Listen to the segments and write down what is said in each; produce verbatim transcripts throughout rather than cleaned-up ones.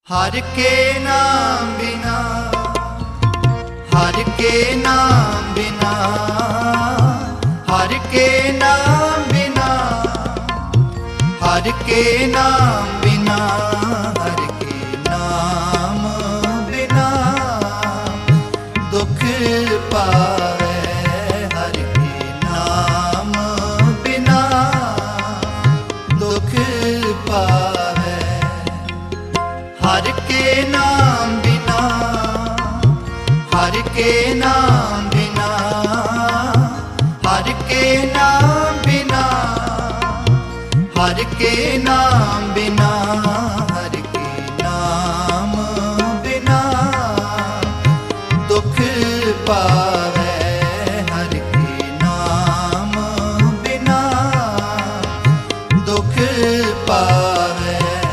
हर के नाम बिना, हर के नाम बिना, हर के नाम बिना, हर के नाम बिना, हर के नाम बिना दुख पावे। हर के नाम बिना दुख पावे। हर के नाम बिना, हर के नाम बिना, हर के नाम बिना, हर के नाम बिना, हर के नाम बिना दुख पावे। हर के नाम बिना दुख पावे।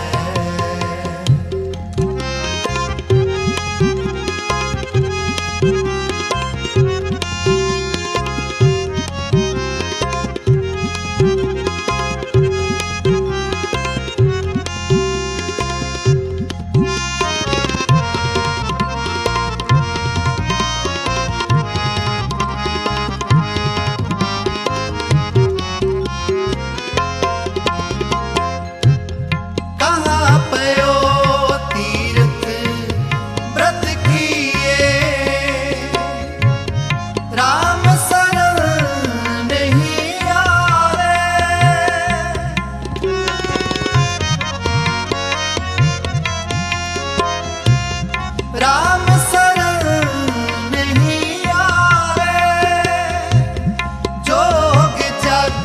राम शरण नहीं आवे, जोग जग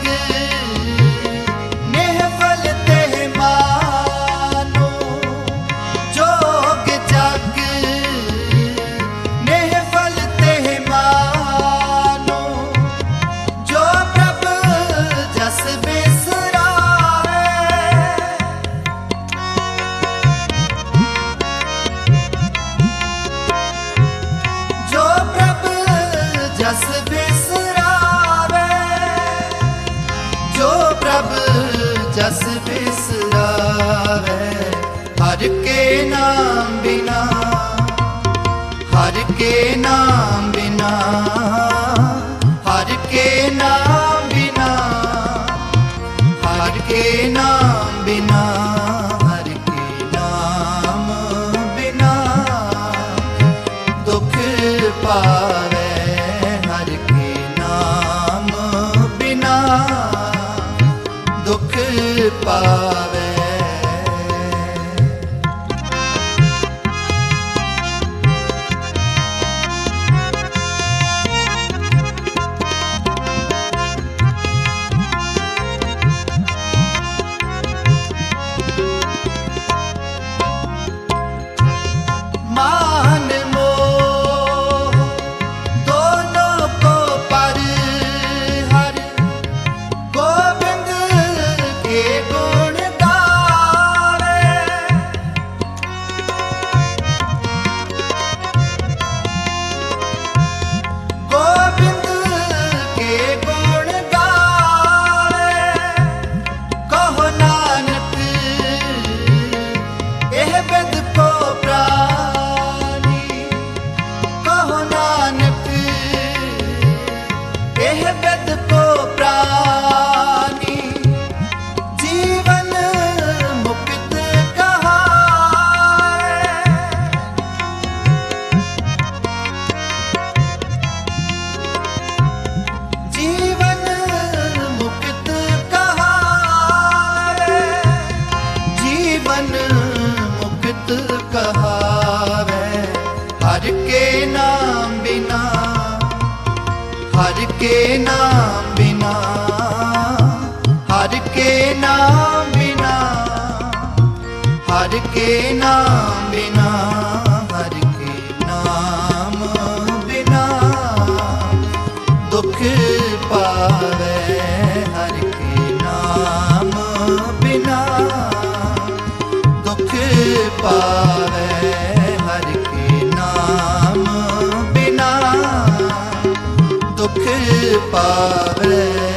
निहफल ते मानो। जोग जग निहफल ते मानो, जो प्रभ जस बिसरावे। जस बिसरावे, जो प्रभ जस बिसरावे। हर के नाम बिना, हर के नाम बिना, हर के नाम बिना, हर के नाम बिना, हर के नाम बिना दुख पावे। दुख पावे। मान मोह दोनों को पर हर गोविंद के गुण गावे। गोविंद के गुण गावे। कहो नानक एह बिद को प्राणी। कहो नानक एह बिद को प्राणी। जीवन मुक्त कहावे। जीवन मुक्त कहावे। जीवन मुक्त कहावे। हर के नाम बिना, हर के नाम बिना, हर के नाम बिना, हर के नाम बिना, हर के नाम बिना दुख पावे। हर के नाम बिना दुख पावे। हर के नाम बिना दुख पावे।